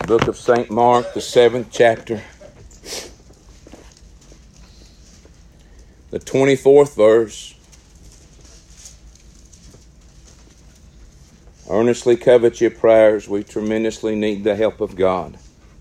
Book of St. Mark, the 7th chapter, the 24th verse. Earnestly covet your prayers. We tremendously need the help of God.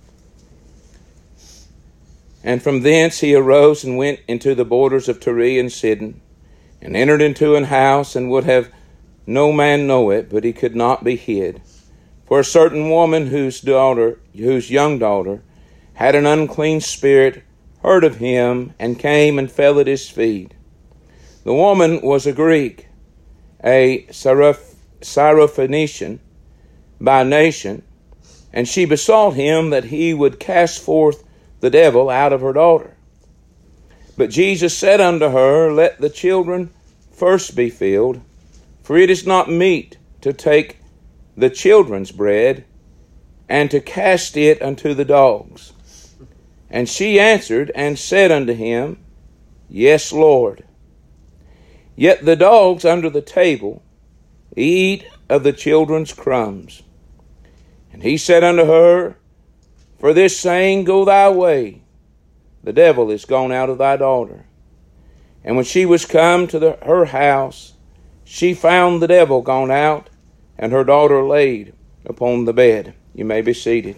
And from thence he arose and went into the borders of Tyre and Sidon, and entered into an house, and would have no man know it, but he could not be hid. For a certain woman whose young daughter had an unclean spirit heard of him, and came and fell at his feet. The woman was a Greek, a Syrophoenician by nation, and she besought him that he would cast forth the devil out of her daughter. But Jesus said unto her, Let the children first be filled, for it is not meet to take the children's bread, and to cast it unto the dogs. And she answered and said unto him, Yes, Lord. Yet the dogs under the table eat of the children's crumbs. And he said unto her, For this saying, go thy way, the devil is gone out of thy daughter. And when she was come to her house, she found the devil gone out, and her daughter laid upon the bed. You may be seated.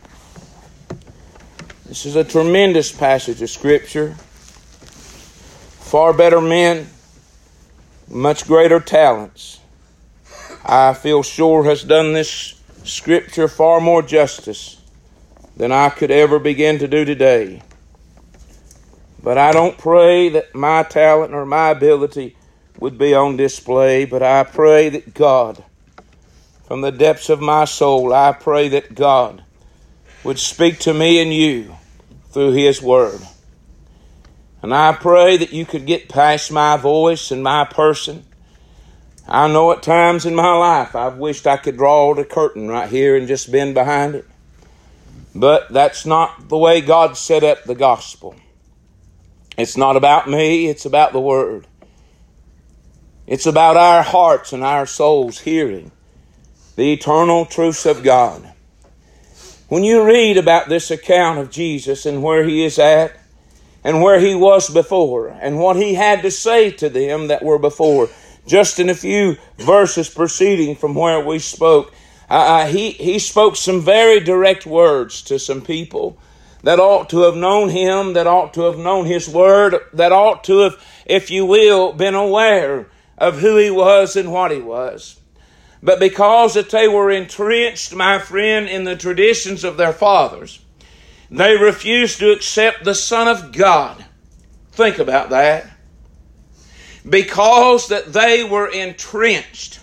This is a tremendous passage of Scripture. Far better men, much greater talents, I feel sure has done this Scripture far more justice than I could ever begin to do today. But I don't pray that my talent or my ability would be on display, but I pray that God, from the depths of my soul, I pray that God would speak to me and you through His Word. And I pray that you could get past my voice and my person. I know at times in my life I've wished I could draw the curtain right here and just bend behind it. But that's not the way God set up the gospel. It's not about me, it's about the Word. It's about our hearts and our souls hearing the eternal truths of God. When you read about this account of Jesus and where He is at and where He was before and what He had to say to them that were before, just in a few verses preceding from where we spoke, He spoke some very direct words to some people that ought to have known Him, that ought to have known His Word, that ought to have, if you will, been aware of who He was and what He was. But because that they were entrenched, my friend, in the traditions of their fathers, they refused to accept the Son of God. Think about that. Because that they were entrenched.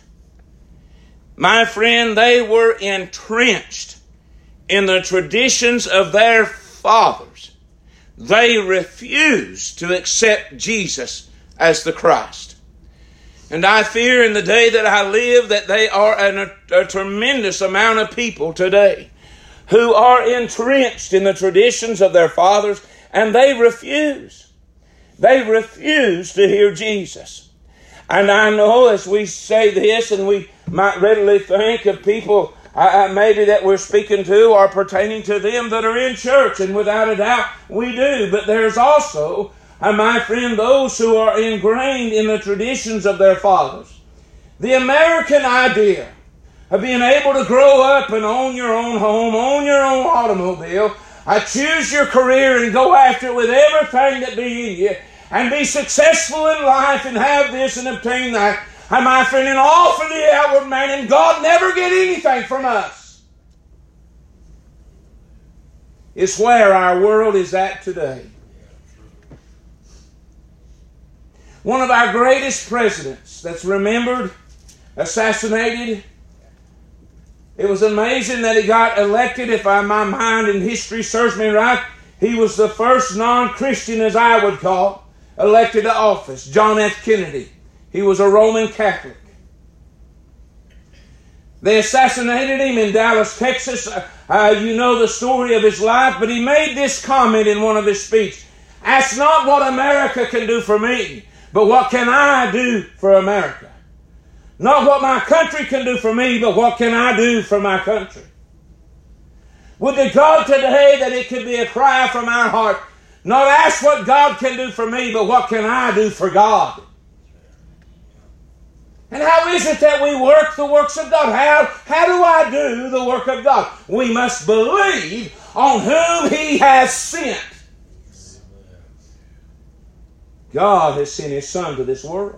My friend, they were entrenched in the traditions of their fathers. They refused to accept Jesus as the Christ. And I fear in the day that I live that they are a tremendous amount of people today who are entrenched in the traditions of their fathers, and they refuse. They refuse to hear Jesus. And I know as we say this, and we might readily think of people maybe that we're speaking to or pertaining to them that are in church, and without a doubt we do. But there's also, my friend, those who are ingrained in the traditions of their fathers. The American idea of being able to grow up and own your own home, own your own automobile, choose your career and go after it with everything that be in you, and be successful in life and have this and obtain that, my friend, and all for the outward man, and God never get anything from us, is where our world is at today. One of our greatest presidents that's remembered, assassinated. It was amazing that he got elected. If my mind and history serves me right, he was the first non-Christian, as I would call, elected to office. John F. Kennedy. He was a Roman Catholic. They assassinated him in Dallas, Texas. You know the story of his life, but he made this comment in one of his speeches. Ask not what America can do for me, but what can I do for America? Not what my country can do for me, but what can I do for my country? Would to God today that it could be a cry from our heart, not ask what God can do for me, but what can I do for God? And how is it that we work the works of God? How do I do the work of God? We must believe on whom He has sent. God has sent His Son to this world.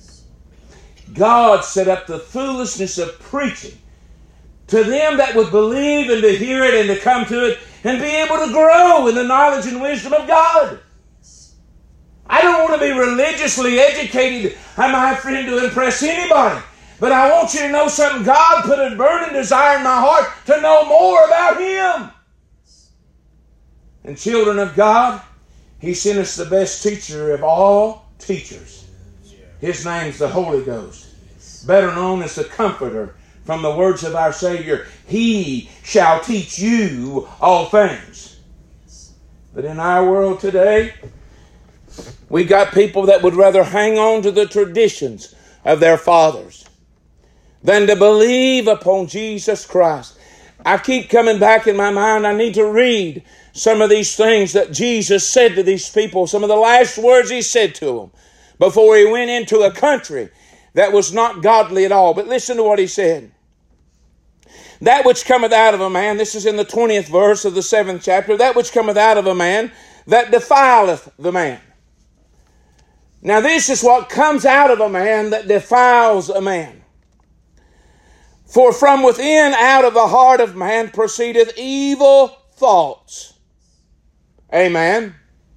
God set up the foolishness of preaching to them that would believe and to hear it and to come to it and be able to grow in the knowledge and wisdom of God. I don't want to be religiously educated, my friend, to impress anybody. But I want you to know something. God put a burning desire in my heart to know more about Him. And children of God, He sent us the best teacher of all teachers. His name's the Holy Ghost, better known as the Comforter. From the words of our Savior, He shall teach you all things. But in our world today, we got people that would rather hang on to the traditions of their fathers than to believe upon Jesus Christ. I keep coming back in my mind, I need to read some of these things that Jesus said to these people, some of the last words He said to them before He went into a country that was not godly at all. But listen to what He said. That which cometh out of a man, this is in the 20th verse of the 7th chapter, that which cometh out of a man, that defileth the man. Now this is what comes out of a man that defiles a man. For from within, out of the heart of man, proceedeth evil thoughts. Amen.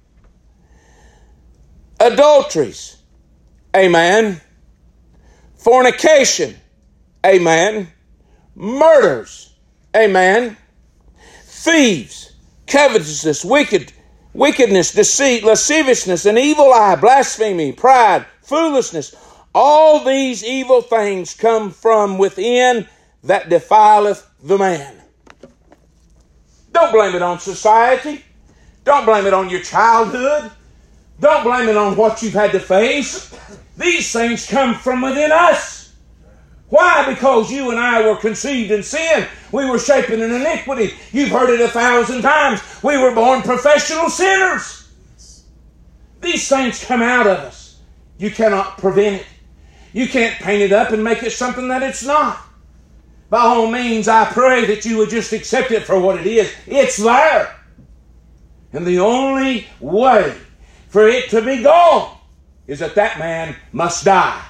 Adulteries. Amen. Fornication. Amen. Murders. Amen. Thieves. Covetousness. Wickedness, deceit, lasciviousness, an evil eye, blasphemy, pride, foolishness. All these evil things come from within that defileth the man. Don't blame it on society. Don't blame it on your childhood. Don't blame it on what you've had to face. These things come from within us. Why? Because you and I were conceived in sin. We were shapen in iniquity. You've heard it 1,000 times. We were born professional sinners. These things come out of us. You cannot prevent it. You can't paint it up and make it something that it's not. By all means, I pray that you would just accept it for what it is. It's there. And the only way for it to be gone is that that man must die.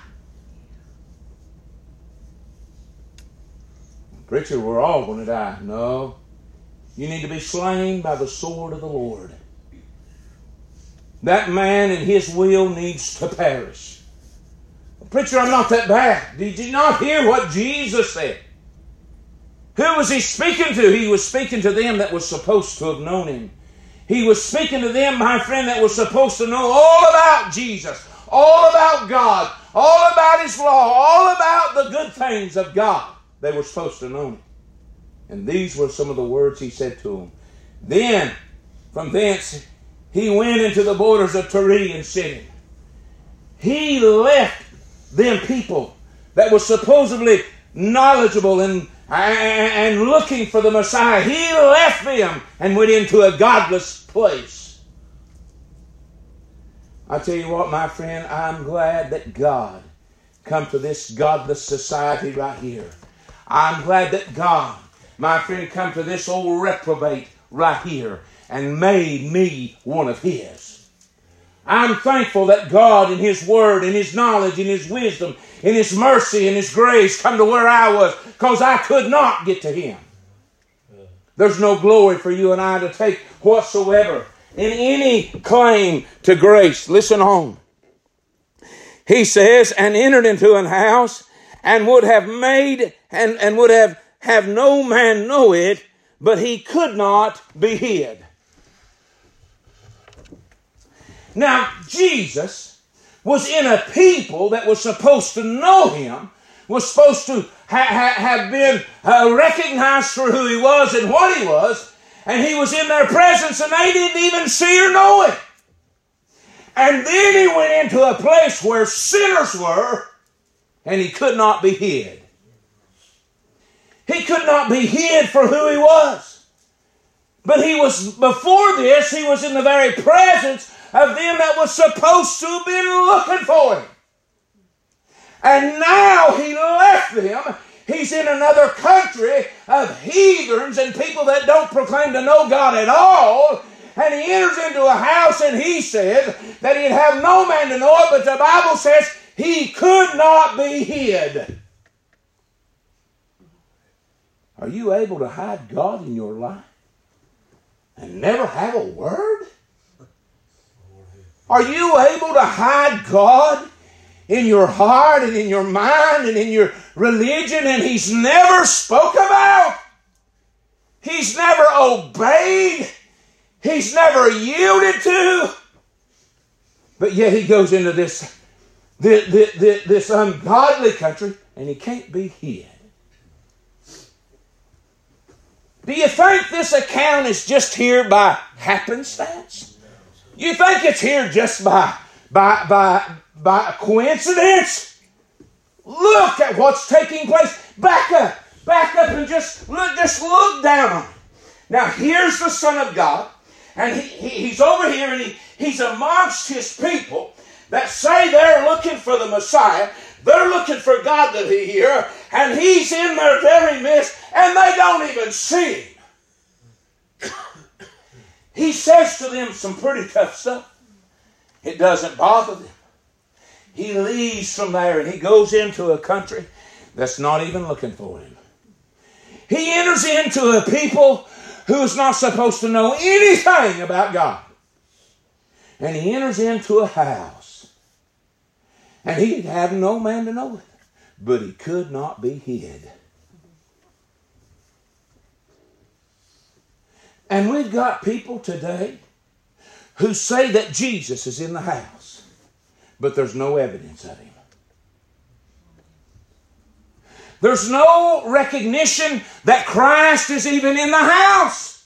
Preacher, we're all going to die. No. You need to be slain by the sword of the Lord. That man and his will needs to perish. Preacher, I'm not that bad. Did you not hear what Jesus said? Who was He speaking to? He was speaking to them that was supposed to have known Him. He was speaking to them, my friend, that was supposed to know all about Jesus, all about God, all about His law, all about the good things of God. They were supposed to know Him. And these were some of the words He said to them. Then, from thence, He went into the borders of Tyre and Sidon. He left them people that were supposedly knowledgeable and looking for the Messiah. He left them and went into a godless place. I tell you what, my friend, I'm glad that God come to this godless society right here. I'm glad that God, my friend, come to this old reprobate right here and made me one of His. I'm thankful that God in His Word, in His knowledge, in His wisdom, in His mercy, and His grace come to where I was, because I could not get to Him. There's no glory for you and I to take whatsoever in any claim to grace. Listen on. He says, and entered into an house, and would have made, and would have no man know it, but he could not be hid. Now, Jesus was in a people that was supposed to know Him, was supposed to have been recognized for who He was and what He was, and He was in their presence and they didn't even see or know it. And then He went into a place where sinners were, and He could not be hid. He could not be hid for who He was. But he was, before this, he was in the very presence of them that was supposed to have been looking for him. And now he left them. He's in another country of heathens and people that don't proclaim to know God at all. And he enters into a house and he says that he'd have no man to know it, but the Bible says he could not be hid. Are you able to hide God in your life and never have a word? Are you able to hide God in your heart and in your mind and in your religion, and He's never spoke about? He's never obeyed. He's never yielded to. But yet He goes into this ungodly country and He can't be hid. Do you think this account is just here by happenstance? You think it's here just by coincidence? Look at what's taking place. Back up and just look down. Now here's the Son of God, and he's over here, and he's amongst His people that say they're looking for the Messiah. They're looking for God to be here, and He's in their very midst, and they don't even see Him. He says to them some pretty tough stuff. It doesn't bother them. He leaves from there and he goes into a country that's not even looking for him. He enters into a people who's not supposed to know anything about God. And he enters into a house. And he'd have no man to know it. But he could not be hid. And we've got people today who say that Jesus is in the house, but there's no evidence of Him. There's no recognition that Christ is even in the house.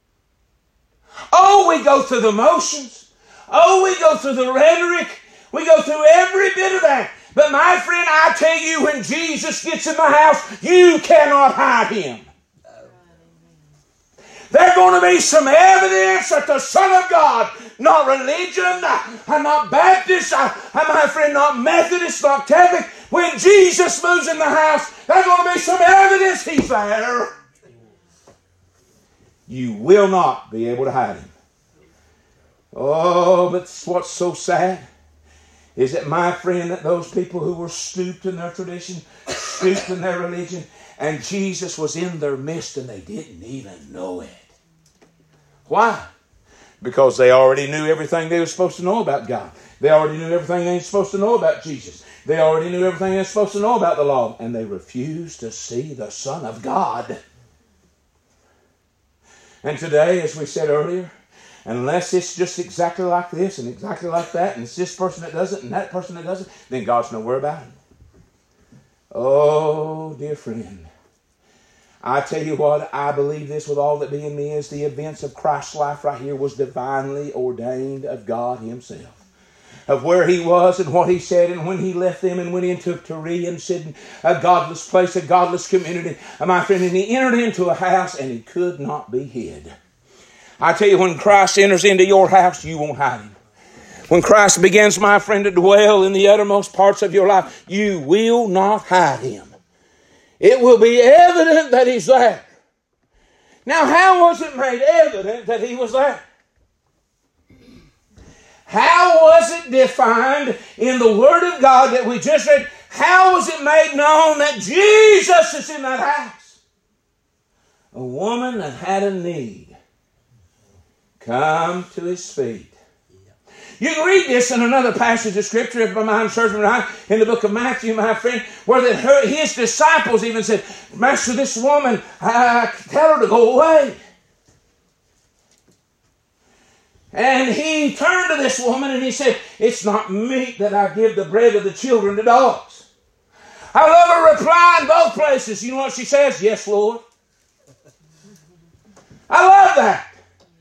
Oh, we go through the motions. Oh, we go through the rhetoric. We go through every bit of that. But my friend, I tell you, when Jesus gets in the house, you cannot hide Him. There's going to be some evidence that the Son of God, not religion, I'm not Baptist, I'm, my friend, not Methodist, not Catholic. When Jesus moves in the house, there's going to be some evidence He's there. You will not be able to hide Him. Oh, but what's so sad is that, my friend, that those people who were stooped in their tradition, stooped in their religion, and Jesus was in their midst and they didn't even know it. Why? Because they already knew everything they were supposed to know about God. They already knew everything they were supposed to know about Jesus. They already knew everything they were supposed to know about the law. And they refused to see the Son of God. And today, as we said earlier, unless it's just exactly like this and exactly like that, and it's this person that does it and that person that does it, then God's nowhere about it. Oh, dear friend. I tell you what, I believe this with all that be in me is the events of Christ's life right here was divinely ordained of God Himself. Of where He was and what He said, and when He left them and went into Tyre and Sidon, a godless place, a godless community, my friend, and He entered into a house and He could not be hid. I tell you, when Christ enters into your house, you won't hide Him. When Christ begins, my friend, to dwell in the uttermost parts of your life, you will not hide Him. It will be evident that He's there. Now, how was it made evident that He was there? How was it defined in the Word of God that we just read? How was it made known that Jesus is in that house? A woman that had a need come to His feet. You can read this in another passage of Scripture, if my mind serves me right, in the book of Matthew, my friend, where His disciples even said, Master, this woman, tell her to go away. And He turned to this woman and He said, it's not meet that I give the bread of the children to dogs. I love her reply in both places. You know what she says? Yes, Lord. I love that.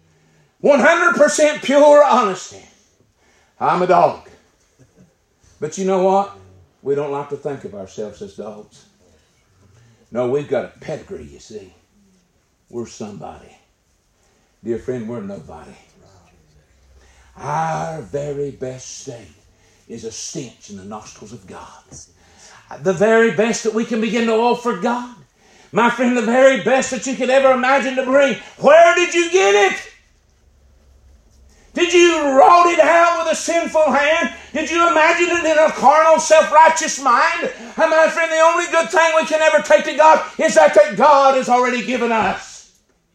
100% pure honesty. I'm a dog. But you know what? We don't like to think of ourselves as dogs. No, we've got a pedigree, you see. We're somebody. Dear friend, we're nobody. Our very best state is a stench in the nostrils of God. The very best that we can begin to offer God. My friend, the very best that you could ever imagine to bring. Where did you get it? Did you wrought it out with a sinful hand? Did you imagine it in a carnal, self-righteous mind? And my friend, the only good thing we can ever take to God is that God has already given us.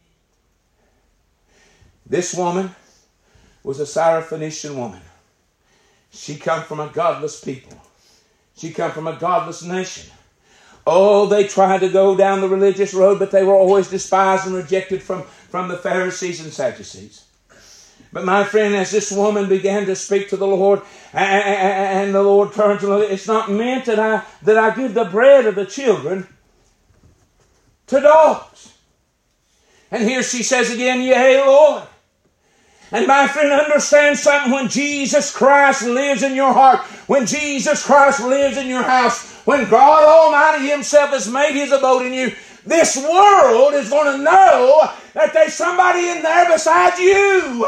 This woman was a Syrophoenician woman. She come from a godless people. She come from a godless nation. Oh, they tried to go down the religious road, but they were always despised and rejected from the Pharisees and Sadducees. But my friend, as this woman began to speak to the Lord, and the Lord turned to her, it's not meant that I give the bread of the children to dogs. And here she says again, yea, Lord. And my friend, understand something. When Jesus Christ lives in your heart, when Jesus Christ lives in your house, when God Almighty Himself has made His abode in you, this world is going to know that there's somebody in there besides you.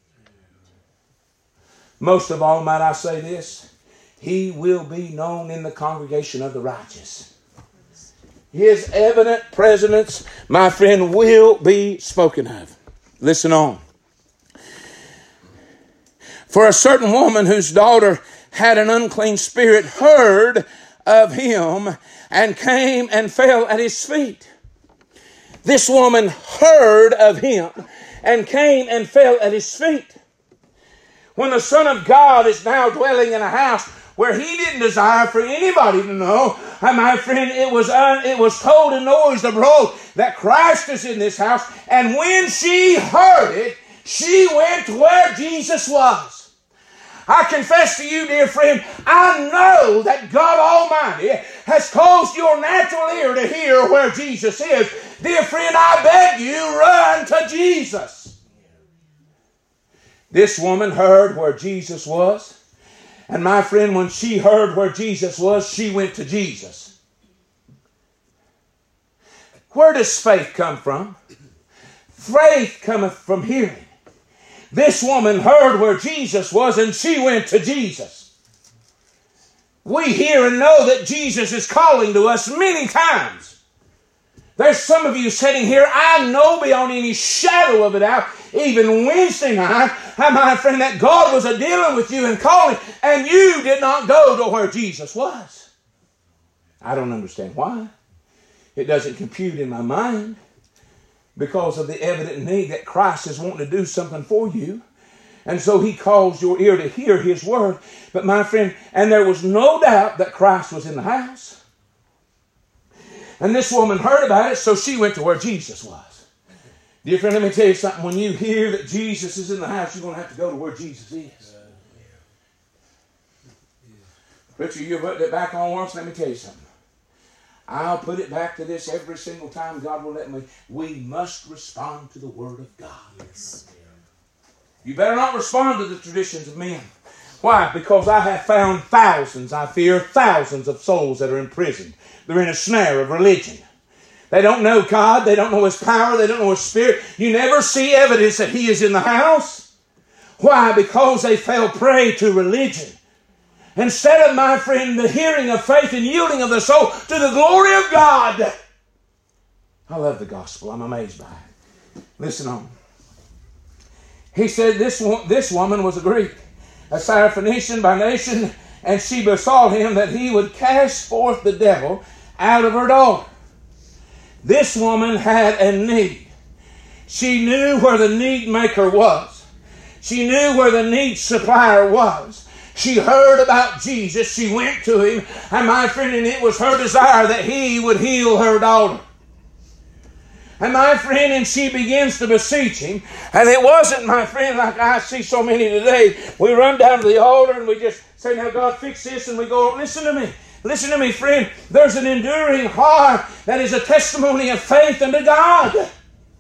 Most of all, might I say this, He will be known in the congregation of the righteous. His evident presence, my friend, will be spoken of. Listen on. For a certain woman whose daughter had an unclean spirit heard of Him and came and fell at His feet. This woman heard of Him and came and fell at His feet. When the Son of God is now dwelling in a house where He didn't desire for anybody to know, and my friend, it was told and noised abroad that Christ is in this house. And when she heard it, she went to where Jesus was. I confess to you, dear friend, I know that God Almighty has caused your natural ear to hear where Jesus is. Dear friend, I beg you, run to Jesus. This woman heard where Jesus was. And my friend, when she heard where Jesus was, she went to Jesus. Where does faith come from? Faith cometh from hearing. This woman heard where Jesus was and she went to Jesus. We hear and know that Jesus is calling to us many times. There's some of you sitting here, I know beyond any shadow of a doubt, even Wednesday night, my friend, that God was a-dealing with you and calling, and you did not go to where Jesus was. I don't understand why. It doesn't compute in my mind because of the evident need that Christ is wanting to do something for you. And so He calls your ear to hear His word. But my friend, and there was no doubt that Christ was in the house. And this woman heard about it, so she went to where Jesus was. Dear friend, let me tell you something. When you hear that Jesus is in the house, you're going to have to go to where Jesus is. Richard, you put it back on once, let me tell you something. I'll put it back to this every single time God will let me. We must respond to the Word of God. Yes. You better not respond to the traditions of men. Why? Because I have found thousands, I fear thousands of souls that are imprisoned. They're in a snare of religion. They don't know God. They don't know His power. They don't know His Spirit. You never see evidence that He is in the house. Why? Because they fell prey to religion. Instead of, my friend, the hearing of faith and yielding of the soul to the glory of God. I love the gospel. I'm amazed by it. Listen on. He said this woman was a Greek, a Syrophoenician by nation, and she besought Him that He would cast forth the devil out of her daughter. This woman had a need. She knew where the need maker was. She knew where the need supplier was. She heard about Jesus. She went to Him. And my friend, and it was her desire that He would heal her daughter. And my friend, and she begins to beseech Him. And it wasn't, my friend, like I see so many today. We run down to the altar and we just say, now God, fix this. And we go, listen to me. Listen to me, friend. There's an enduring heart that is a testimony of faith unto God.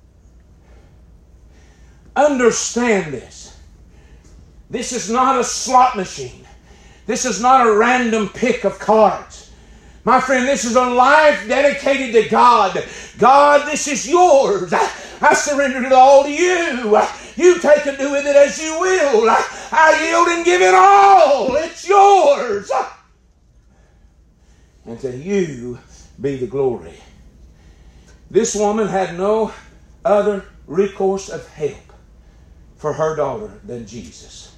Understand this. This is not a slot machine. This is not a random pick of cards. My friend, this is a life dedicated to God. God, this is yours. I surrender it all to you. You take and do with it as you will. I yield and give it all. It's yours. And to you be the glory. This woman had no other recourse of help for her daughter than Jesus.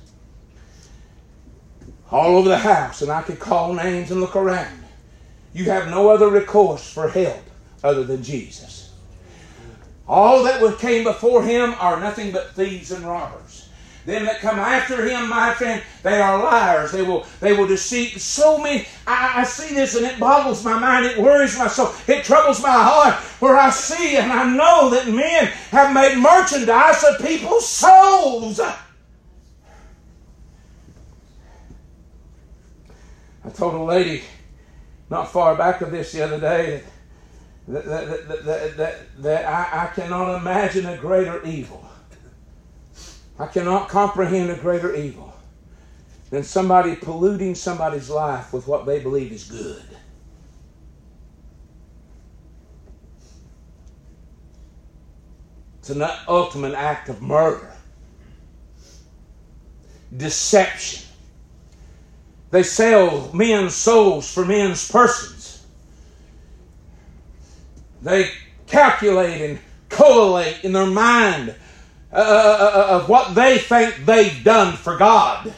All over the house, and I could call names and look around. You have no other recourse for help other than Jesus. All that came before him are nothing but thieves and robbers. Them that come after him, my friend, they are liars. They will deceive so many. I see this and it boggles my mind. It worries my soul. It troubles my heart where I see and I know that men have made merchandise of people's souls. I told a lady not far back of this the other day that I cannot imagine a greater evil. I cannot comprehend a greater evil than somebody polluting somebody's life with what they believe is good. It's an ultimate act of murder. Deception. They sell men's souls for men's persons. They calculate and collate in their mind of what they think they've done for God.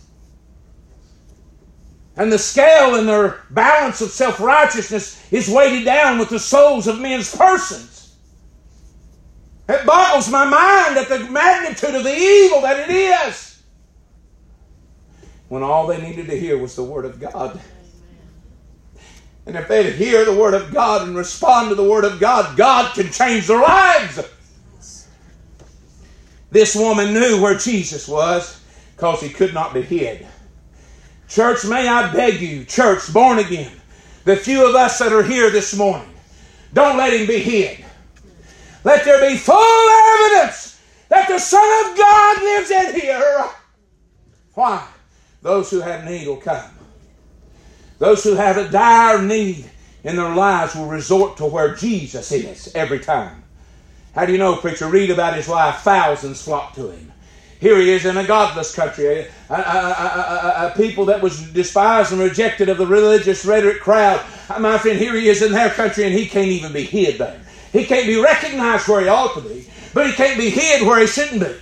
And the scale in their balance of self-righteousness is weighted down with the souls of men's persons. It boggles my mind at the magnitude of the evil that it is. When all they needed to hear was the Word of God. And if they'd hear the Word of God and respond to the Word of God, God can change their lives. This woman knew where Jesus was because he could not be hid. Church, may I beg you, church, born again, the few of us that are here this morning, don't let him be hid. Let there be full evidence that the Son of God lives in here. Why? Those who have need will come. Those who have a dire need in their lives will resort to where Jesus is every time. How do you know, preacher? Read about his life. Thousands flocked to him. Here he is in a godless country, a people that was despised and rejected of the religious rhetoric crowd. My friend, here he is in their country and he can't even be hid there. He can't be recognized where he ought to be, but he can't be hid where he shouldn't be.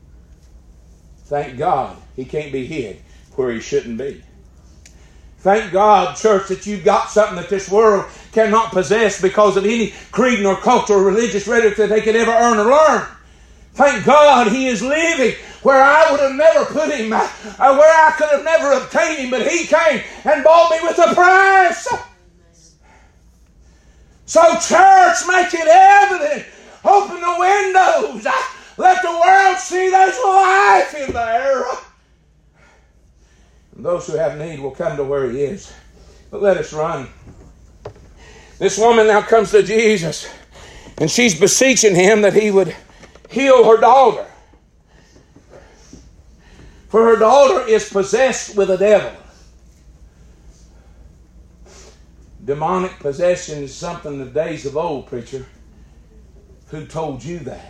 Thank God he can't be hid where he shouldn't be. Thank God, church, that you've got something that this world cannot possess because of any creed nor culture or religious rhetoric that they could ever earn or learn. Thank God he is living where I would have never put him, where I could have never obtained him, but he came and bought me with a price. So church, make it evident. Open the windows. Let the world see there's life in there. And those who have need will come to where he is. But let us run. This woman now comes to Jesus, and she's beseeching him that he would heal her daughter. For her daughter is possessed with a devil. Demonic possession is something in the days of old, preacher. Who told you that?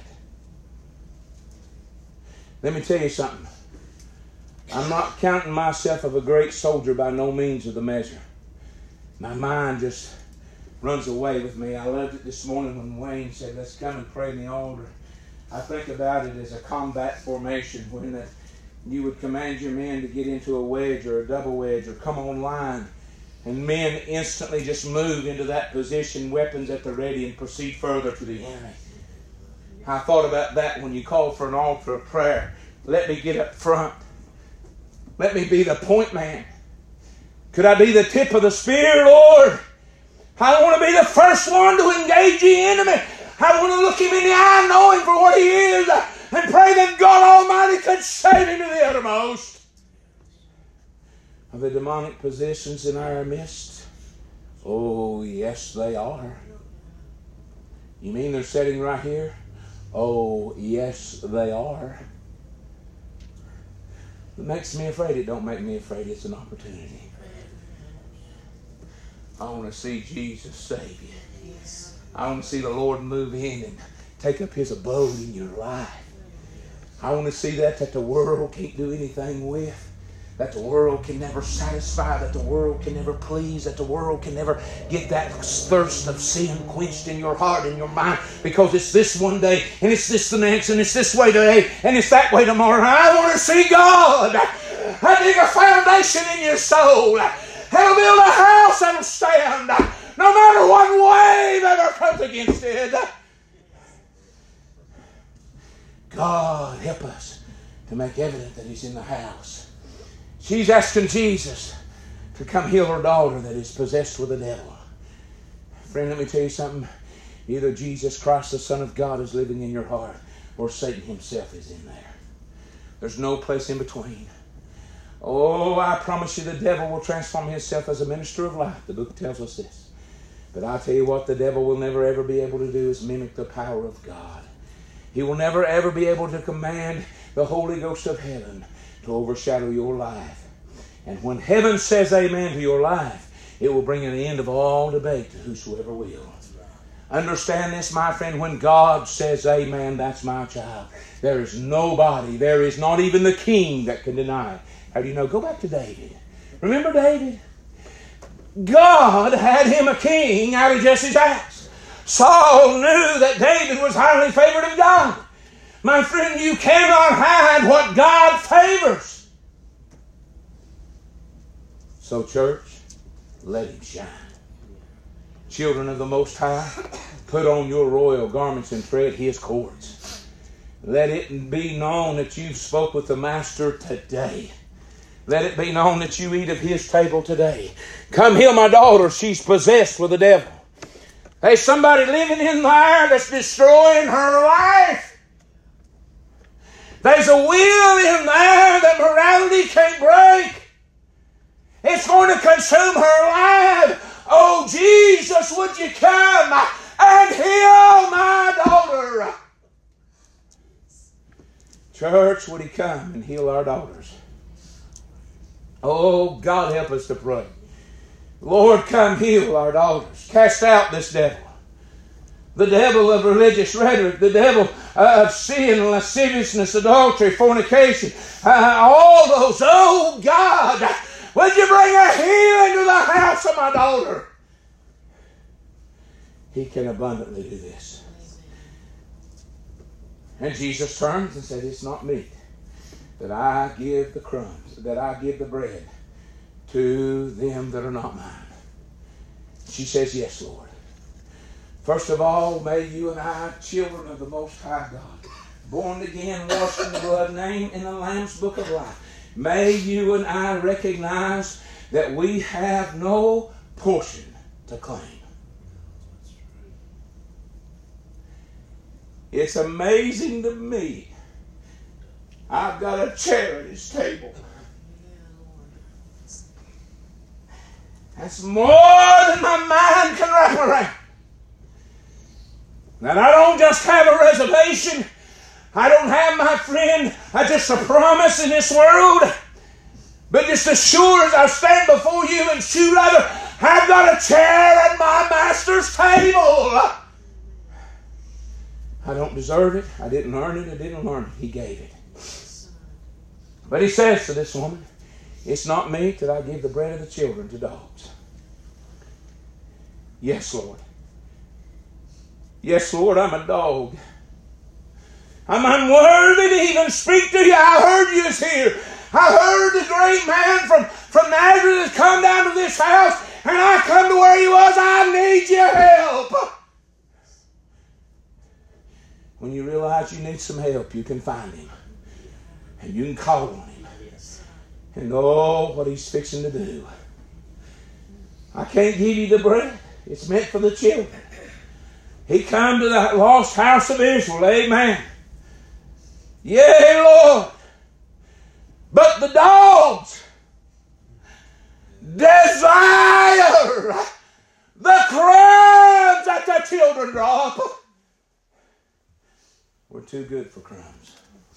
Let me tell you something. I'm not counting myself of a great soldier by no means of the measure. My mind just runs away with me. I loved it this morning when Wayne said, let's come and pray in the altar. I think about it as a combat formation when you would command your men to get into a wedge or a double wedge or come on line. And men instantly just move into that position, weapons at the ready, and proceed further to the enemy. I thought about that when you called for an altar of prayer. Let me get up front. Let me be the point man. Could I be the tip of the spear, Lord? I want to be the first one to engage the enemy. I want to look him in the eye, know him for what he is, and pray that God Almighty could save him to the uttermost. Are the demonic possessions in our midst? Oh, yes, they are. You mean they're sitting right here? Oh, yes, they are. It makes me afraid. It don't make me afraid. It's an opportunity. I want to see Jesus save you. I want to see the Lord move in and take up His abode in your life. I want to see that the world can't do anything with. That the world can never satisfy, that the world can never please, that the world can never get that thirst of sin quenched in your heart and your mind, because it's this one day, and it's this the next, and it's this way today, and it's that way tomorrow. I want to see God. I dig a foundation in your soul. He'll build a house that'll stand, no matter what wave ever comes against it. God help us to make evident that He's in the house. She's asking Jesus to come heal her daughter that is possessed with the devil. Friend, let me tell you something. Either Jesus Christ, the Son of God, is living in your heart, or Satan himself is in there. There's no place in between. Oh, I promise you the devil will transform himself as a minister of light. The book tells us this. But I tell you what the devil will never ever be able to do is mimic the power of God. He will never ever be able to command the Holy Ghost of heaven to overshadow your life. And when heaven says amen to your life, it will bring an end of all debate to whosoever will. Understand this, my friend. When God says amen, that's my child. There is nobody, there is not even the king that can deny it. How do you know? Go back to David. Remember David? God had him a king out of Jesse's house. Saul knew that David was highly favored of God. My friend, you cannot hide what God favors. So, church, let Him shine. Children of the Most High, put on your royal garments and tread His courts. Let it be known that you've spoke with the Master today. Let it be known that you eat of His table today. Come heal my daughter. She's possessed with the devil. There's somebody living in there that's destroying her life. There's a will in there that morality can't break. It's going to consume her life. Oh, Jesus, would you come and heal my daughter? Church, would He come and heal our daughters? Oh, God, help us to pray. Lord, come heal our daughters. Cast out this devil. The devil of religious rhetoric, the devil of sin, lasciviousness, adultery, fornication, all those. Oh, God, would you bring a healing to the house of my daughter? He can abundantly do this. And Jesus turns and said, it's not meet that I give the crumbs, that I give the bread to them that are not mine. She says, yes, Lord. First of all, may you and I, children of the Most High God, born again, washed in the blood, named in the Lamb's Book of Life, may you and I recognize that we have no portion to claim. It's amazing to me. I've got a chair at His table. That's more than my mind can wrap around. And I don't just have a reservation. I don't have, my friend, just a promise in this world. But just as sure as I stand before you in shoe leather, I've got a chair at my Master's table. I don't deserve it. I didn't earn it. I didn't learn it. He gave it. But He says to this woman, it's not meet that I give the bread of the children to dogs. Yes, Lord. Yes, Lord, I'm a dog. I'm unworthy to even speak to you. I heard you was here. I heard the great man from Nazareth come down to this house, and I come to where he was. I need your help. When you realize you need some help, you can find Him. And you can call on Him. And oh, what He's fixing to do. I can't give you the bread. It's meant for the children. He come to the lost house of Israel. Amen. Yea, Lord. But the dogs desire the crumbs that the children drop. We're too good for crumbs.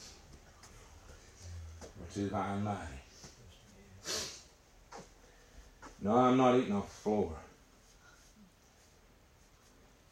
We're too high and mighty. No, I'm not eating off the floor.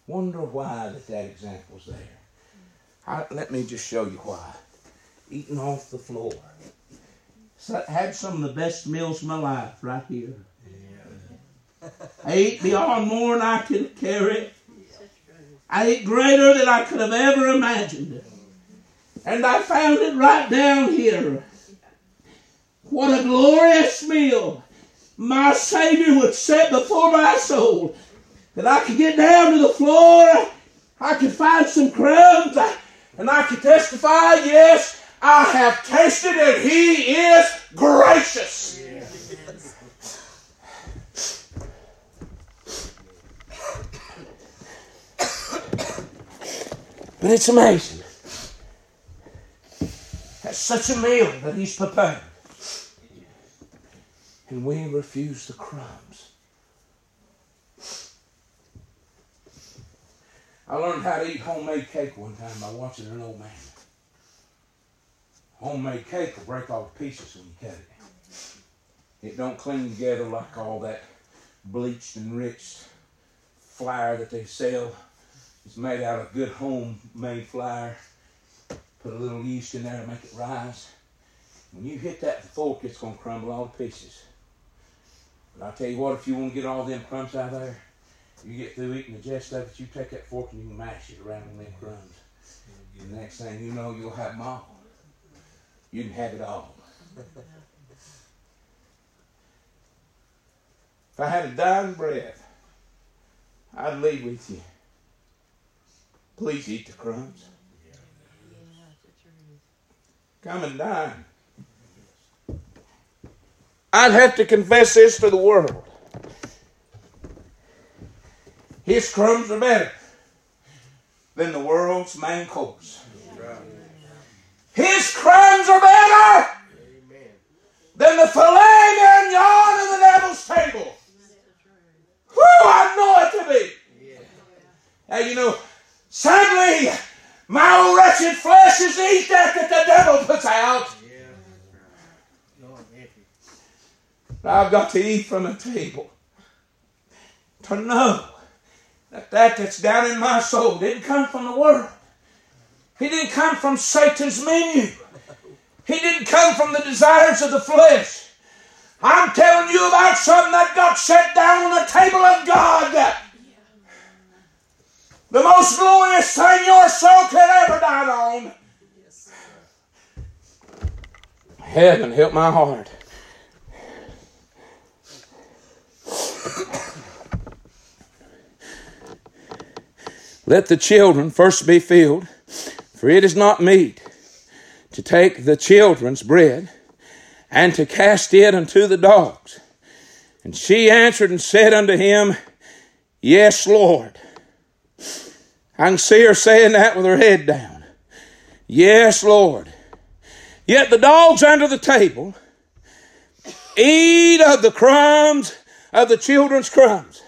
Wonder why that example's there. Let me just show you why. Eating off the floor. So I had some of the best meals of my life right here. Yeah. I ate beyond more than I could carry. I ate greater than I could have ever imagined. And I found it right down here. What a glorious meal my Savior would set before my soul. That I could get down to the floor, I could find some crumbs, and I could testify, yes, I have tasted and He is gracious. Yes. But it's amazing. That's such a meal that He's prepared. And we refuse the crumbs. I learned how to eat homemade cake one time by watching an old man. Homemade cake will break all the pieces when you cut it. It don't cling together like all that bleached and enriched flour that they sell. It's made out of good homemade flour. Put a little yeast in there to make it rise. When you hit that with a fork, it's going to crumble all the pieces. But I'll tell you what, if you want to get all them crumbs out of there, you get through eating the gist of it, you take that fork and you can mash it around on them crumbs. And the next thing you know, you'll have them all. You can have it all. If I had a dying breath, I'd leave with you. Please eat the crumbs. Come and dine. I'd have to confess this to the world. His crumbs are better than the world's main course. His crumbs are better than the filet mignon of the devil's table. Whew, I know it to be. Hey, you know, sadly, my old wretched flesh is the eat that the devil puts out. I've got to eat from a table to know that that's down in my soul didn't come from the world. He didn't come from Satan's menu. He didn't come from the desires of the flesh. I'm telling you about something that got set down on the table of God. The most glorious thing your soul could ever dine on. Heaven, help my heart. Let the children first be filled, for it is not meet to take the children's bread and to cast it unto the dogs. And she answered and said unto him, Yes, Lord. I can see her saying that with her head down. Yes, Lord. Yet the dogs under the table eat of the crumbs of the children's crumbs.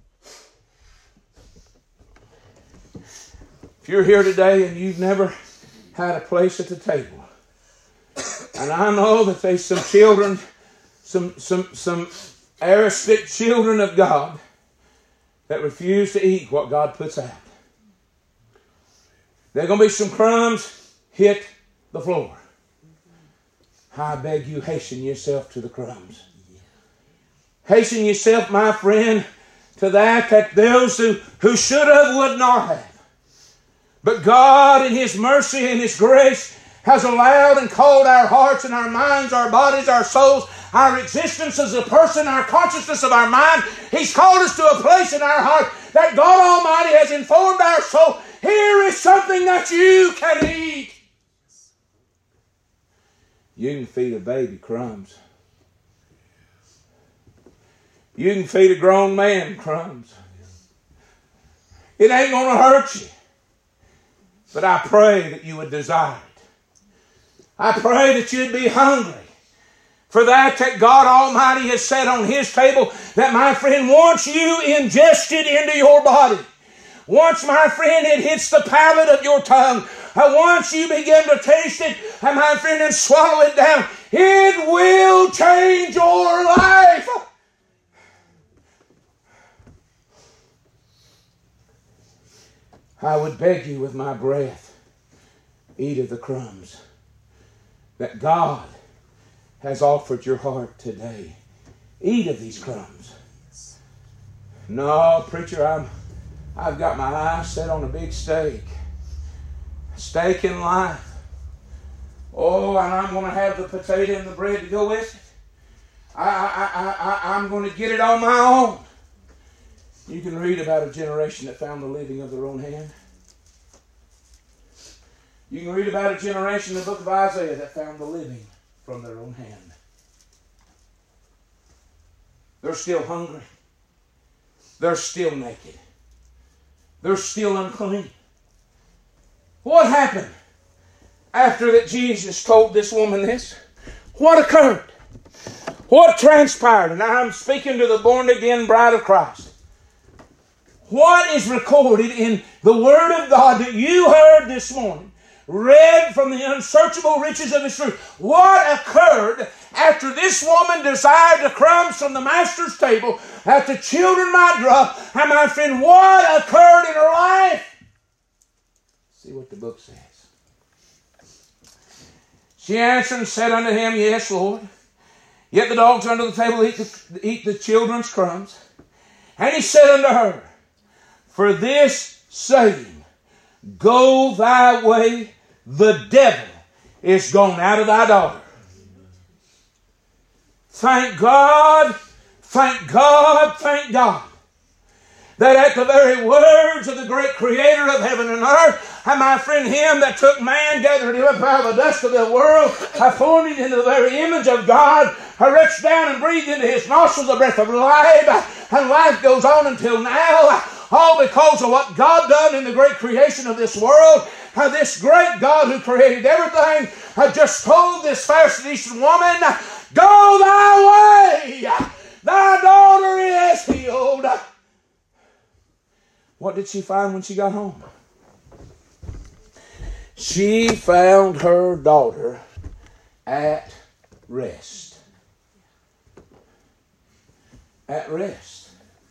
If you're here today and you've never had a place at the table, and I know that there's some children, some aristic children of God that refuse to eat what God puts out. There are going to be some crumbs hit the floor. I beg you, hasten yourself to the crumbs. Hasten yourself, my friend, to that those who should have would not have. But God in His mercy and His grace has allowed and called our hearts and our minds, our bodies, our souls, our existence as a person, our consciousness of our mind. He's called us to a place in our heart that God Almighty has informed our soul. Here is something that you can eat. You can feed a baby crumbs. You can feed a grown man crumbs. It ain't going to hurt you. But I pray that you would desire it. I pray that you'd be hungry for that God Almighty has set on His table, that, my friend, once you ingest it into your body, once, my friend, it hits the palate of your tongue, once you begin to taste it, and, my friend, and swallow it down, it will change your life. I would beg you with my breath, eat of the crumbs that God has offered your heart today. Eat of these crumbs. No, preacher, I've got my eyes set on a big steak. Steak in life. Oh, and I'm going to have the potato and the bread to go with it. I'm going to get it on my own. You can read about a generation that found the living of their own hand. You can read about a generation in the book of Isaiah that found the living from their own hand. They're still hungry. They're still naked. They're still unclean. What happened after that Jesus told this woman this? What occurred? What transpired? And I'm speaking to the born-again bride of Christ. What is recorded in the Word of God that you heard this morning, read from the unsearchable riches of His truth? What occurred after this woman desired the crumbs from the Master's table that the children might drop? And my friend, what occurred in her life? See what the book says. She answered and said unto him, Yes, Lord. Yet the dogs under the table eat the children's crumbs. And he said unto her, For this saying, Go thy way, the devil is gone out of thy daughter. Thank God, thank God, thank God, that at the very words of the great Creator of heaven and earth, and my friend, Him that took man, gathered him up out of the dust of the world, formed him into the very image of God, reached down and breathed into his nostrils the breath of life, and life goes on until now, all because of what God done in the great creation of this world. This great God who created everything just told this Pharisee woman, Go thy way, thy daughter is healed. What did she find when she got home? She found her daughter at rest. At rest.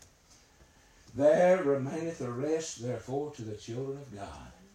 There remaineth a rest, therefore, to the children of God.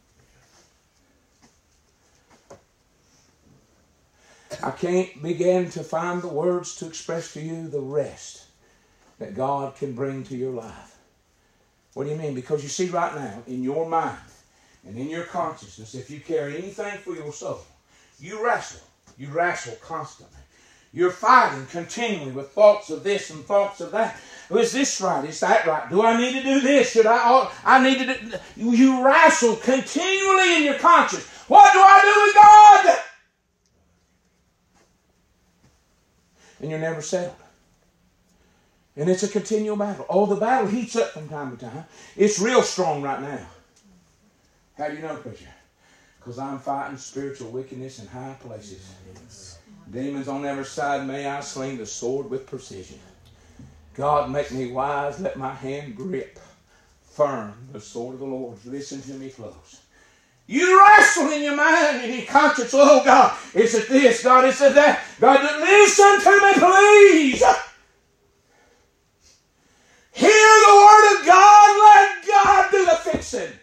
I can't begin to find the words to express to you the rest that God can bring to your life. What do you mean? Because you see right now, in your mind and in your consciousness, if you carry anything for your soul, you wrestle. You wrestle constantly. You're fighting continually with thoughts of this and thoughts of that. Is this right? Is that right? Do I need to do this? Should I need to do... You wrestle continually in your conscience. What do I do with God? And you're never settled. And it's a continual battle. Oh, the battle heats up from time to time. It's real strong right now. How do you know, preacher? Because I'm fighting spiritual wickedness in high places. Demons on every side, may I sling the sword with precision. God, make me wise, let my hand grip firm the sword of the Lord. Listen to me close. You wrestle in your mind and your conscience. Oh, God, is it this? God, is it that? God, listen to me, please. Hear the word of God. Let God do the fixing. Amen.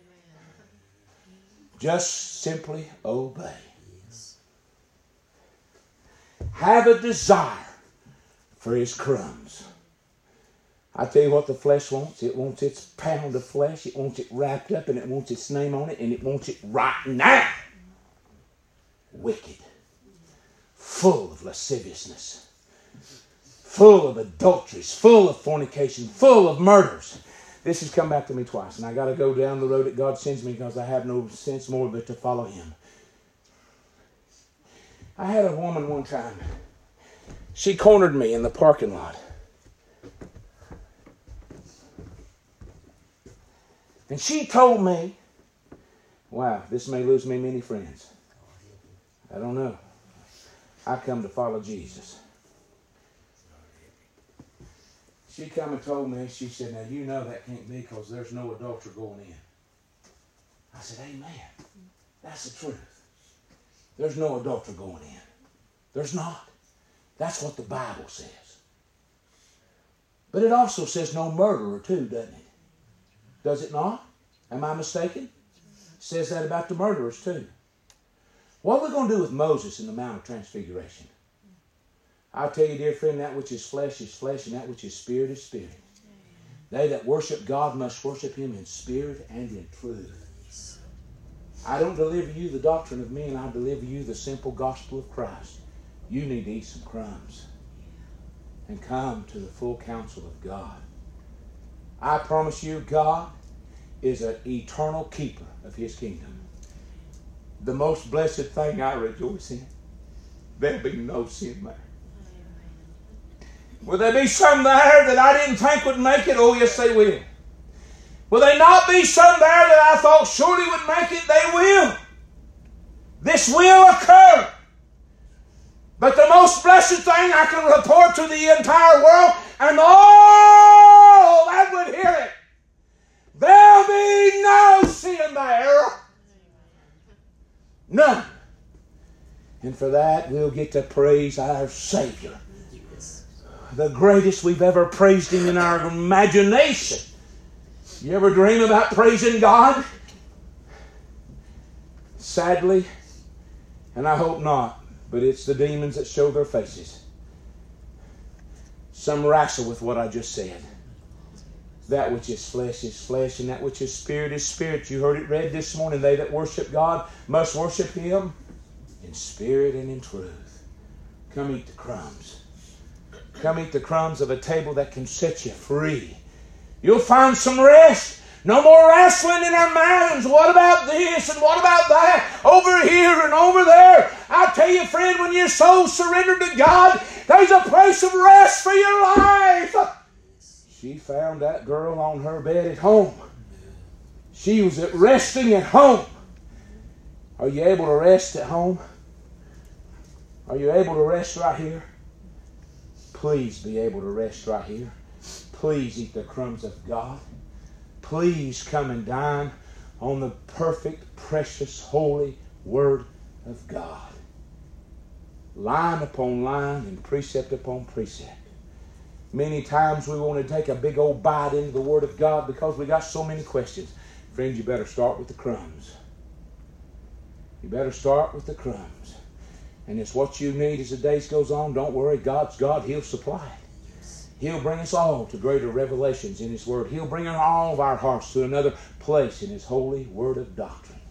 Just simply obey. Have a desire for His crumbs. I tell you what the flesh wants. It wants its pound of flesh. It wants it wrapped up and it wants its name on it and it wants it right now. Wicked. Full of lasciviousness. Full of adulteries. Full of fornication. Full of murders. This has come back to me twice, and I got to go down the road that God sends me because I have no sense more but to follow Him. I had a woman one time. She cornered me in the parking lot. And she told me, wow, this may lose me many friends. I don't know. I come to follow Jesus. She come and told me, she said, now you know that can't be because there's no adulterer going in. I said, amen. That's the truth. There's no adulterer going in. There's not. That's what the Bible says. But it also says no murderer too, doesn't it? Does it not? Am I mistaken? It says that about the murderers too. What are we going to do with Moses in the Mount of Transfiguration? I tell you, dear friend, that which is flesh, and that which is spirit is spirit. They that worship God must worship Him in spirit and in truth. I don't deliver you the doctrine of men. I deliver you the simple gospel of Christ. You need to eat some crumbs and come to the full counsel of God. I promise you, God is an eternal keeper of His kingdom. The most blessed thing I rejoice in, there'll be no sin there. Will there be some there that I didn't think would make it? Oh, yes, they will. Will there not be some there that I thought surely would make it? They will. This will occur. But the most blessed thing I can report to the entire world, and all that would hear it, there'll be no sin there. None. And for that, we'll get to praise our Savior. The greatest we've ever praised Him in our imagination. You ever dream about praising God? Sadly, and I hope not, but it's the demons that show their faces. Some wrestle with what I just said. That which is flesh, and that which is spirit. You heard it read this morning. They that worship God must worship Him in spirit and in truth. Come eat the crumbs. Come eat the crumbs of a table that can set you free. You'll find some rest. No more wrestling in our minds. What about this and what about that? Over here and over there. I tell you, friend, when your soul's surrendered to God, there's a place of rest for your life. She found that girl on her bed at home. She was resting at home. Are you able to rest at home? Are you able to rest right here? Please be able to rest right here. Please eat the crumbs of God. Please come and dine on the perfect, precious, holy Word of God. Line upon line and precept upon precept. Many times we want to take a big old bite into the Word of God because we got so many questions. Friends, you better start with the crumbs. You better start with the crumbs. And it's what you need as the days goes on. Don't worry, God's God. He'll supply it. He'll bring us all to greater revelations in His Word. He'll bring all of our hearts to another place in His holy Word of doctrine.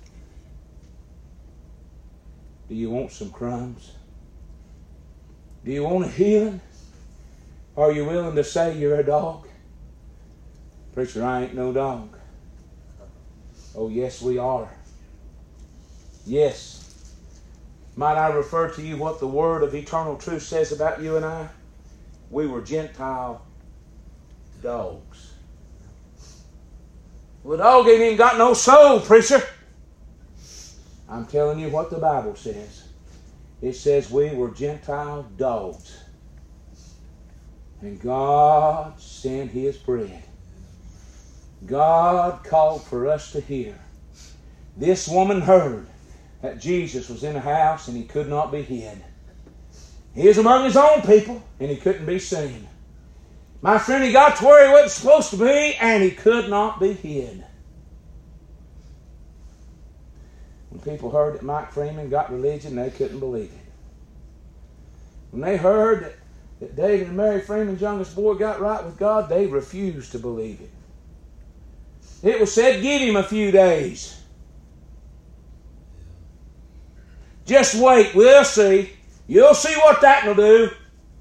Do you want some crumbs? Do you want a healing? Are you willing to say you're a dog? Preacher, I ain't no dog. Oh, yes, we are. Yes. Might I refer to you what the Word of eternal truth says about you and I? We were Gentile dogs. Well, the dog ain't even got no soul, preacher. I'm telling you what the Bible says. It says we were Gentile dogs. And God sent His bread. God called for us to hear. This woman heard that Jesus was in the house and He could not be hid. He was among His own people and He couldn't be seen. My friend, He got to where He wasn't supposed to be and He could not be hid. When people heard that Mike Freeman got religion, they couldn't believe it. When they heard that David and Mary Freeman's youngest boy got right with God, they refused to believe it. It was said, give him a few days. Just wait, we'll see. You'll see what that will do.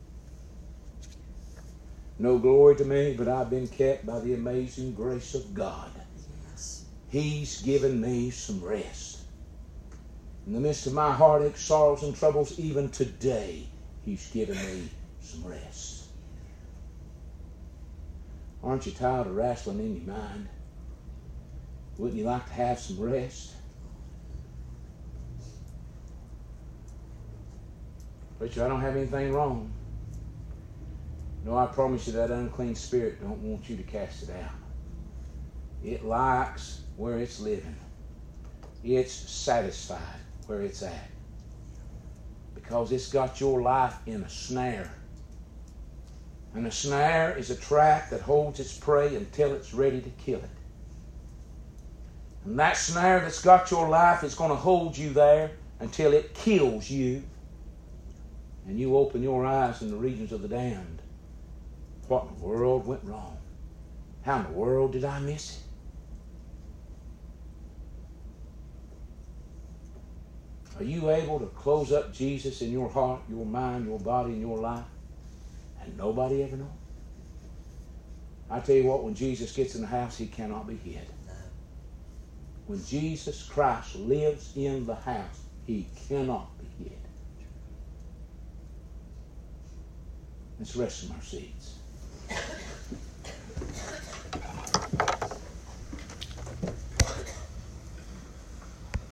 No glory to me, but I've been kept by the amazing grace of God. He's given me some rest. In the midst of my heartache, sorrows, and troubles, even today, He's given me some rest. Aren't you tired of wrestling in your mind? Wouldn't you like to have some rest? Preacher, I don't have anything wrong. No, I promise you that unclean spirit don't want you to cast it out. It likes where it's living. It's satisfied where it's at. Because it's got your life in a snare. And a snare is a trap that holds its prey until it's ready to kill it. And that snare that's got your life is going to hold you there until it kills you. And you open your eyes in the regions of the damned. What in the world went wrong? How in the world did I miss it? Are you able to close up Jesus in your heart, your mind, your body, and your life, and nobody ever knows? I tell you what, when Jesus gets in the house, he cannot be hid. When Jesus Christ lives in the house, he cannot be hid. Let's rest in our seats.